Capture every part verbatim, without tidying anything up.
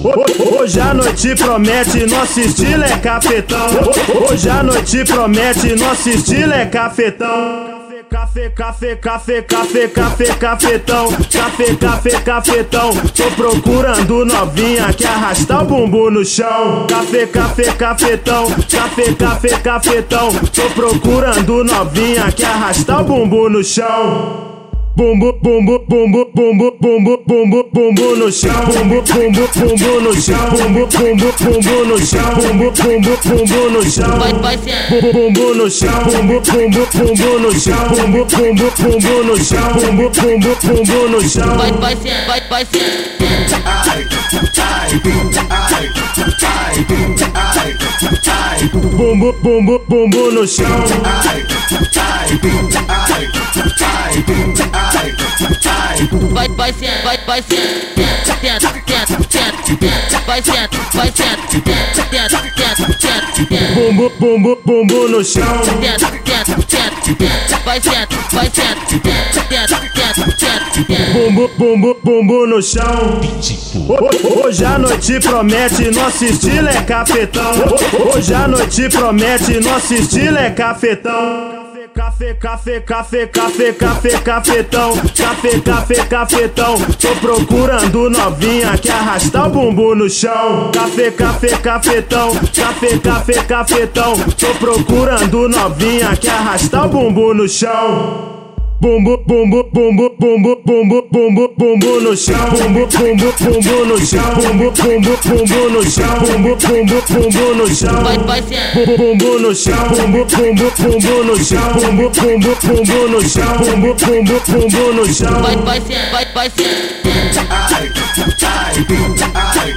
Hoje a noite promete, nosso estilo é cafetão. Hoje a noite promete, nosso estilo é cafetão. Café, café, café, café, café, cafetão. Café, café, cafetão. Tô procurando novinha que arrasta o bumbum no chão. Café, café, cafetão. Café, café, cafetão. Tô procurando novinha que arrasta o bumbum no chão. Bumbu, bumbu, bumbu, bumbu, bumbu, bumbu, bumbu no chão. Bumbu, bumbu, bumbu no chão. Bumbu, bumbu, bumbu no chão. Bumbu, bumbu, bumbu no chão. Bumbu no chão. Bumbu, bumbu, bumbu no chão. Bumbu, bumbu, bumbu no chão. Bumbu, bumbu, bumbu no chão. Vai, vai ser, vai, vai ser. Ai, ai, ai, ai, ai, ai. Bumbu, bumbu, bumbu no chão. Ai, ai, ai, ai, ai. Vai, vai ser, vai, vai ser. Tenta, tenta, tenta. Vai ser, vai ser. Tenta, tenta, tenta. Bumbu, bumbu, bumbu no chão. Tenta, tenta, tenta. Vai ser, vai ser. Tenta, tenta, tenta. Bumbu, bumbu, bumbu no chão. Hoje a noite promete, nosso estilo é cafetão. Hoje a noite promete, nosso estilo é cafetão. Café, café, café, café, café, cafetão. Café, café, cafetão. Tô procurando novinha que arrasta o bumbum no chão. Café, café, cafetão. Café, café, cafetão. Tô procurando novinha que arrasta o bumbum no chão. Bumbu, bumbu, bumbu, bumbu, bumbu, bumbu, bumbu no chão. Bumbu, bumbu, bumbu no chão. Bumbu, bumbu, bumbu no chão. Bumbu, bumbu, bumbu no chão. Vai, vai ser. Bumbu no chão. Bumbu, bumbu, bumbu no chão. Bumbu, bumbu, bumbu no chão. Bumbu, bumbu, bumbu no chão. Vai, vai ser, vai, vai ser. Ai, ai, ai,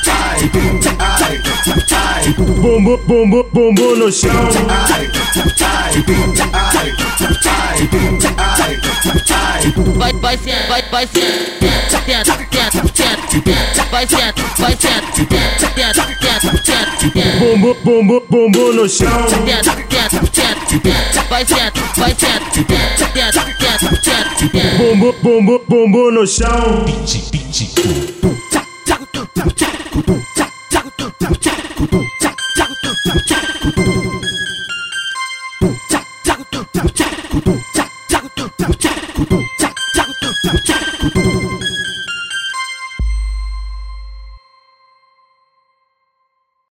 ai, ai. Bumbu, bumbu, bumbu no chão. Ai, ai, ai, ai, ai. Vai, vai ser, vai, vai ser. Tenta, tenta, tenta. Vai ser, vai ser. Tenta, tenta, tenta. Bumbu, bumbu, bumbu no chão. Tenta, tenta, tenta. Vai ser, vai ser. Tenta, tenta, tenta. Bumbu, bumbu, bumbu no chão. Pitch, pitch,